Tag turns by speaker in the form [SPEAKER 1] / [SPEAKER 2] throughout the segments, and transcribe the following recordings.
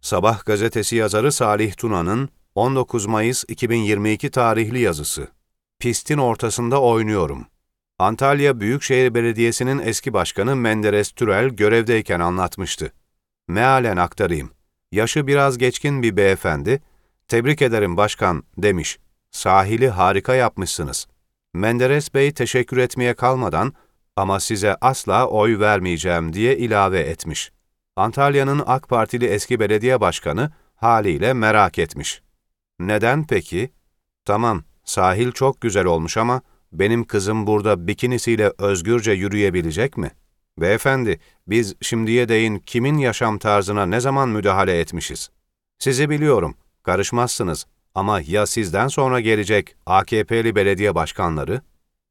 [SPEAKER 1] Sabah gazetesi yazarı Salih Tuna'nın 19 Mayıs 2022 tarihli yazısı. Pistin ortasında oynuyorum. Antalya Büyükşehir Belediyesi'nin eski başkanı Menderes Türel görevdeyken anlatmıştı. Mealen aktarayım. Yaşı biraz geçkin bir beyefendi, "Tebrik ederim başkan," demiş. "Sahili harika yapmışsınız." Menderes Bey teşekkür etmeye kalmadan, "Ama size asla oy vermeyeceğim," diye ilave etmiş. Antalya'nın AK Partili eski belediye başkanı haliyle merak etmiş. "Neden peki?" "Tamam, sahil çok güzel olmuş ama benim kızım burada bikinisiyle özgürce yürüyebilecek mi?" "Beyefendi, biz şimdiye değin kimin yaşam tarzına ne zaman müdahale etmişiz? Sizi biliyorum, karışmazsınız ama ya sizden sonra gelecek AKP'li belediye başkanları?"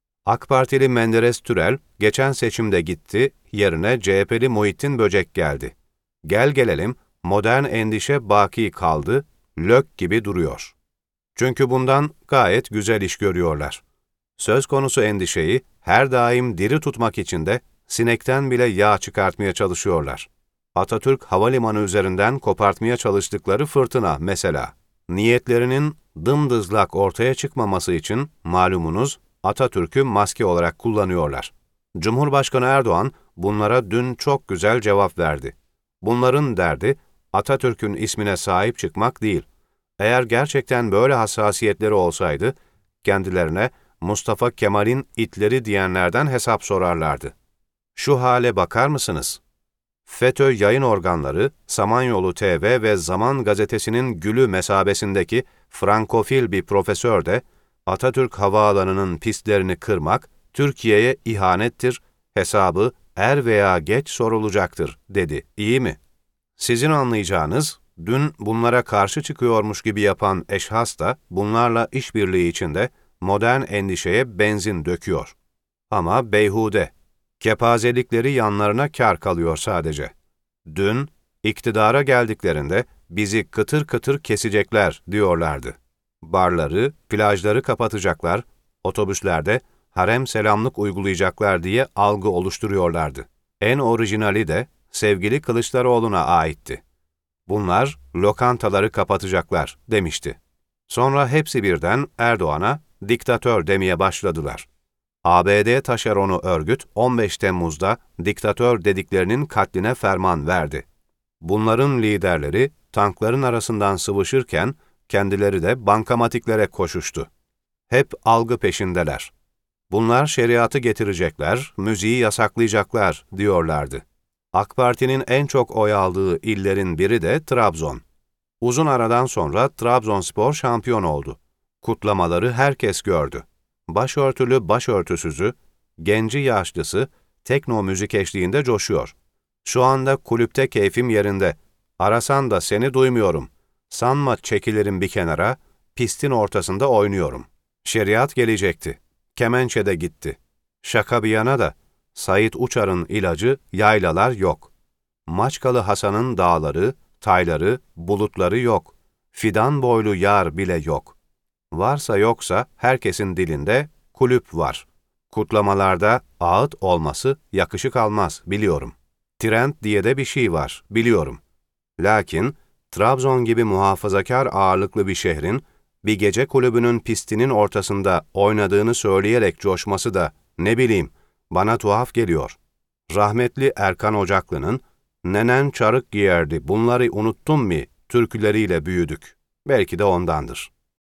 [SPEAKER 1] AK Partili Menderes Türel geçen seçimde gitti, yerine CHP'li Muhittin Böcek geldi. Gel gelelim, modern endişe baki kaldı, lök gibi duruyor. Çünkü bundan gayet güzel iş görüyorlar. Söz konusu endişeyi her daim diri tutmak için de sinekten bile yağ çıkartmaya çalışıyorlar. Atatürk Havalimanı üzerinden kopartmaya çalıştıkları fırtına mesela. Niyetlerinin dımdızlak ortaya çıkmaması için malumunuz Atatürk'ü maske olarak kullanıyorlar. Cumhurbaşkanı Erdoğan bunlara dün çok güzel cevap verdi. Bunların derdi Atatürk'ün ismine sahip çıkmak değil. Eğer gerçekten böyle hassasiyetleri olsaydı, kendilerine Mustafa Kemal'in itleri diyenlerden hesap sorarlardı. Şu hale bakar mısınız? FETÖ yayın organları, Samanyolu TV ve Zaman Gazetesi'nin gülü mesabesindeki frankofil bir profesör de, Atatürk Havaalanı'nın pistlerini kırmak, Türkiye'ye ihanettir, hesabı er veya geç sorulacaktır, dedi. İyi mi? Sizin anlayacağınız, dün bunlara karşı çıkıyormuş gibi yapan eşhas da bunlarla işbirliği içinde modern endişeye benzin döküyor. Ama beyhude. Kepazelikleri yanlarına kâr kalıyor sadece. Dün, iktidara geldiklerinde bizi kıtır kıtır kesecekler diyorlardı. Barları, plajları kapatacaklar, otobüslerde harem selamlık uygulayacaklar diye algı oluşturuyorlardı. En orijinali de sevgili Kılıçdaroğlu'na aitti. Bunlar lokantaları kapatacaklar demişti. Sonra hepsi birden Erdoğan'a diktatör demeye başladılar. ABD taşeronu örgüt 15 Temmuz'da diktatör dediklerinin katline ferman verdi. Bunların liderleri tankların arasından sıvışırken kendileri de bankamatiklere koşuştu. Hep algı peşindeler. Bunlar şeriatı getirecekler, müziği yasaklayacaklar diyorlardı. AK Parti'nin en çok oy aldığı illerin biri de Trabzon. Uzun aradan sonra Trabzonspor şampiyon oldu. Kutlamaları herkes gördü. Başörtülü başörtüsüzü, genci yaşlısı tekno müzik eşliğinde coşuyor. Şu anda kulüpte keyfim yerinde. Arasan da seni duymuyorum. Sanma çekilirim bir kenara, pistin ortasında oynuyorum. Şeriat gelecekti. Kemençe de gitti. Şaka bir yana da, Sait Uçar'ın ilacı yaylalar yok. Maçkalı Hasan'ın dağları, tayları, bulutları yok. Fidan boylu yar bile yok. Varsa yoksa herkesin dilinde kulüp var. Kutlamalarda ağıt olması yakışık almaz, biliyorum. Trend diye de bir şey var, biliyorum. Lakin Trabzon gibi muhafazakar ağırlıklı bir şehrin bir gece kulübünün pistinin ortasında oynadığını söyleyerek coşması da ne bileyim bana tuhaf geliyor. Rahmetli Erkan Ocaklı'nın "Nenen çarık giyerdi, bunları unuttun mu?" türküleriyle büyüdük. Belki de ondandır.